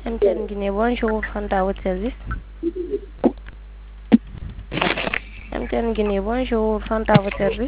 MTN Guinée, bonjour, Fanta à votre service. MTN Guinée, bonjour, Fanta à votre service.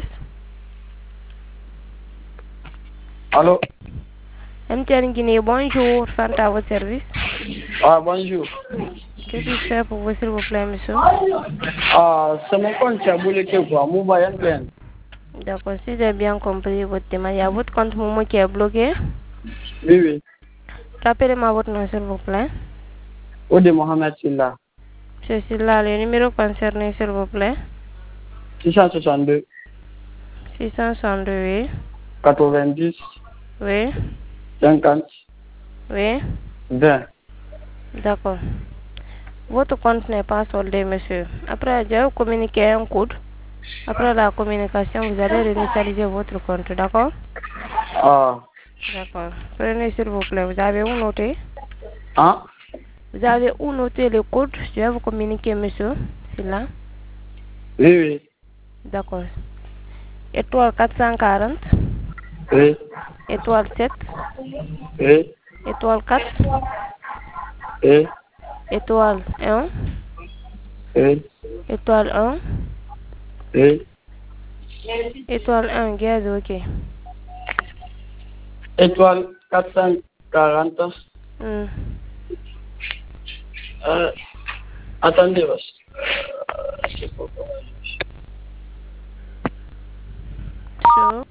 Allô? MTN Guinée, bonjour, Fanta à votre service. Ah, bonjour. Que puis-je faire pour vous, s'il vous plaît, monsieur? Ah, c'est mon compte qui a bloqué quoi, Mobile MTN. D'accord, si j'ai bien compris votre thème, il y a votre compte Momo qui est bloqué. Oui, oui. Rappelez-moi votre nom, s'il vous plaît. Ode Mohamed Silla. Je suis là, le numéro concerné, s'il vous plaît. 662. 662, oui. 90. Oui. 50. Oui. 20. D'accord. Votre compte n'est pas soldé, monsieur. Après, je vais vous communiquer un code. Après la communication, vous allez réinitialiser votre compte, d'accord? Ah. D'accord. Prenez, s'il vous plaît. Vous avez où noter? Hein? Vous avez où noter le code? Je vais vous communiquer, monsieur. C'est là. Oui, oui. D'accord. Étoile 440. Oui. Étoile 7. Oui. Étoile 4. Oui. Étoile 1. Oui. Étoile 1. Oui. Étoile 1, gaz, ok. Étoile 440. Attendez, Sure.